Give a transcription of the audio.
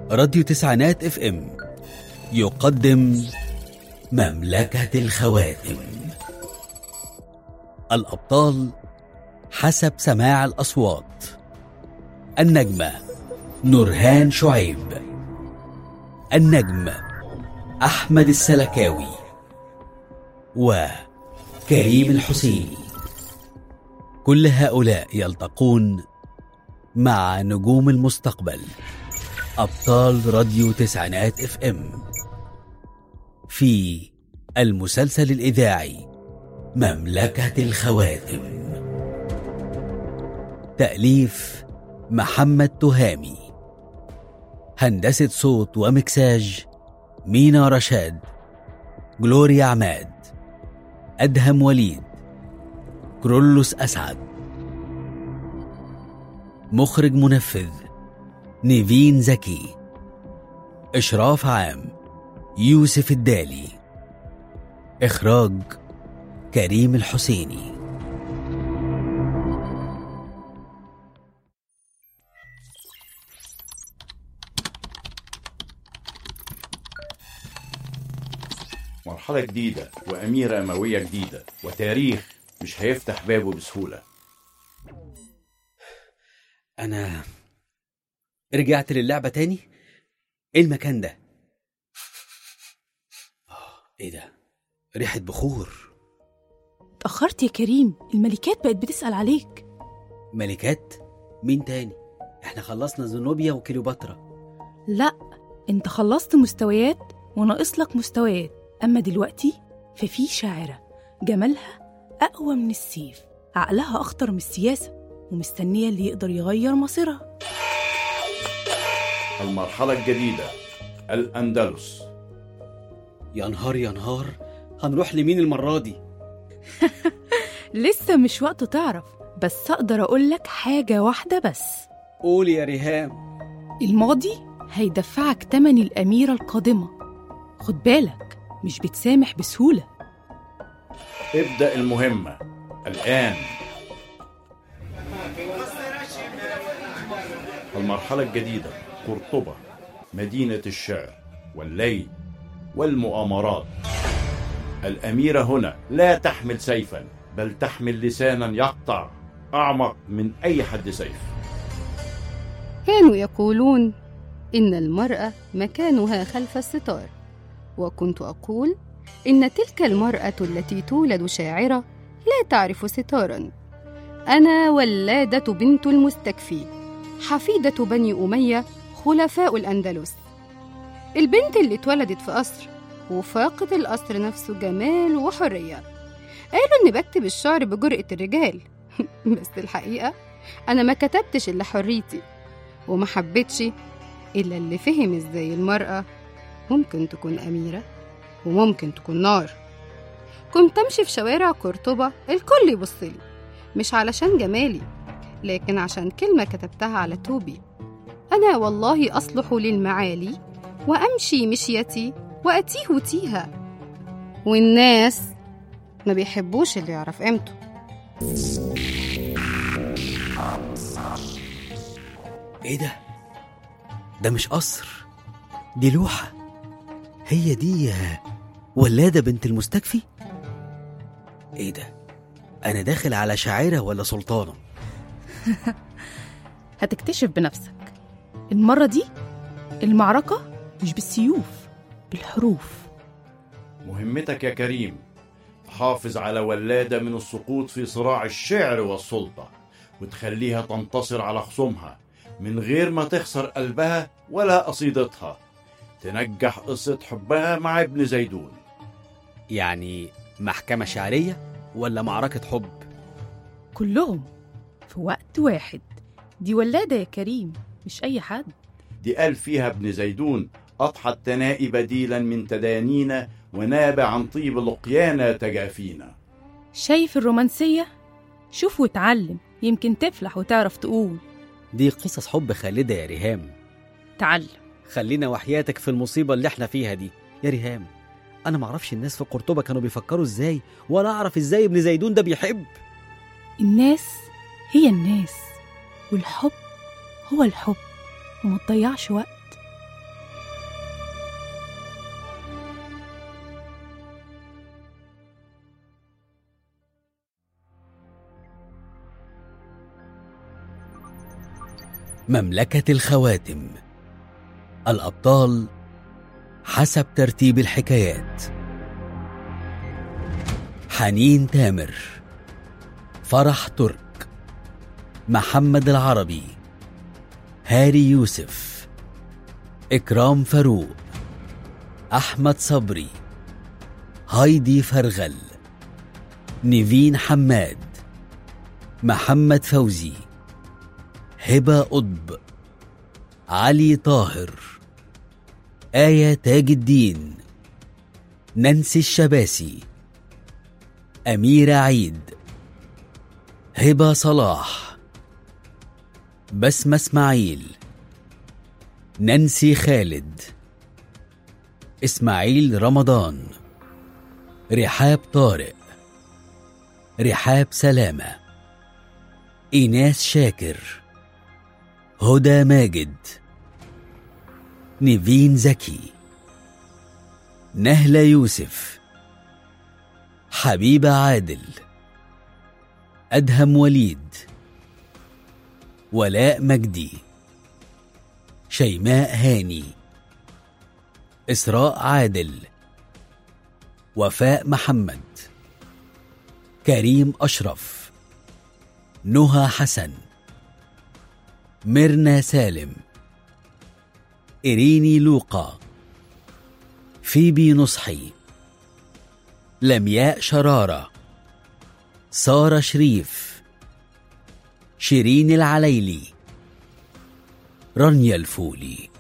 راديو تسعينات اف ام يقدم مملكة الخواتم. الأبطال حسب سماع الأصوات: النجمة نورهان شعيب، النجم أحمد السلكاوي، وكريم الحسيني. كل هؤلاء يلتقون مع نجوم المستقبل، أبطال راديو تسعينات اف ام، في المسلسل الإذاعي مملكة الخواتم. تأليف محمد تهامي، هندسة صوت ومكساج مينا رشاد، جلوريا عماد، أدهم وليد، كرولوس أسعد. مخرج منفذ نيفين زكي. إشراف عام يوسف الدالي. إخراج كريم الحسيني. مرحلة جديدة وأميرة أموية جديدة وتاريخ مش هيفتح بابه بسهولة. أنا رجعت للعبة تاني. إيه المكان ده؟ إيه ده؟ ريحة بخور. اتأخرت يا كريم، الملكات بقت بتسأل عليك. ملكات؟ مين تاني؟ إحنا خلصنا زنوبيا وكليوباترا. لا، انت خلصت مستويات وناقص لك مستويات. أما دلوقتي ففي شاعرة جمالها أقوى من السيف، عقلها أخطر من السياسة، ومستنية اللي يقدر يغير مصيرها. المرحلة الجديدة الأندلس. يا نهار يا نهار، هنروح لمين المرة دي؟ لسه مش وقته تعرف، بس أقدر أقولك حاجة واحدة بس. قول يا ريهام. الماضي هيدفعك تمن الأميرة القادمة. خد بالك، مش بتسامح بسهولة. ابدأ المهمة الآن. المرحلة الجديدة قرطبة، مدينة الشعر والليل والمؤامرات. الأميرة هنا لا تحمل سيفا، بل تحمل لسانا يقطع أعمق من أي حد سيف. كانوا يقولون إن المرأة مكانها خلف الستار، وكنت أقول إن تلك المرأة التي تولد شاعرة لا تعرف ستارا. أنا ولادة بنت المستكفي، حفيدة بني أمية، خلفاء الأندلس. البنت اللي اتولدت في قصر، وفاقت القصر نفسه جمال وحرية. قالوا إني بكتب الشعر بجرأة الرجال بس الحقيقة أنا ما كتبتش إلا حريتي، وما حبيتش إلا اللي فهم إزاي المرأة ممكن تكون أميرة وممكن تكون نار. كنت أمشي في شوارع قرطبة الكل يبصلي، مش علشان جمالي، لكن عشان كلمة كتبتها على توبي: أنا والله أصلح للمعالي، وأمشي مشيتي وأتيه تيها. والناس ما بيحبوش اللي يعرف قيمته. إيه ده؟ ده مش قصر، دي لوحة. هي دي ولادة بنت المستكفي؟ إيه ده؟ أنا داخل على شاعرة ولا سلطانة؟ هتكتشف بنفسك. المرة دي المعركة مش بالسيوف، بالحروف. مهمتك يا كريم تحافظ على ولادة من السقوط في صراع الشعر والسلطة، وتخليها تنتصر على خصومها من غير ما تخسر قلبها ولا قصيدتها. تنجح قصة حبها مع ابن زيدون. يعني محكمة شعرية ولا معركة حب؟ كلهم في وقت واحد. دي ولادة يا كريم، مش أي حد. دي قال فيها ابن زيدون: أضحى التنائي بديلا من تدانينا، وناب عن طيب لقيانا تجافينا. شايف الرومانسية؟ شوف وتعلم، يمكن تفلح وتعرف تقول. دي قصص حب خالدة يا ريهام. تعلم. خلينا وحياتك في المصيبة اللي احنا فيها دي يا ريهام. أنا معرفش الناس في قرطبة كانوا بيفكروا إزاي، ولا أعرف إزاي ابن زيدون ده بيحب. الناس هي الناس، والحب هو الحب، وما تضيعش وقت. مملكة الخواتم. الأبطال حسب ترتيب الحكايات: حنين تامر، فرح ترك، محمد العربي، هاري يوسف، إكرام فاروق، أحمد صبري، هايدي فرغل، نيفين حماد، محمد فوزي، هبة قطب، علي طاهر، آية تاج الدين، نانسي الشباسي، أميرة عيد، هبة صلاح، بسمة اسماعيل، نانسي خالد، إسماعيل رمضان، رحاب طارق، رحاب سلامة، إيناس شاكر، هدى ماجد، نيفين زكي، نهلة يوسف، حبيبة عادل، أدهم وليد، ولاء مجدي، شيماء هاني، إسراء عادل، وفاء محمد، كريم أشرف، نهى حسن، ميرنا سالم، إريني لوقا، فيبي نصحي، لمياء شرارة، سارة شريف، شيرين العليلي، رانيا الفولي.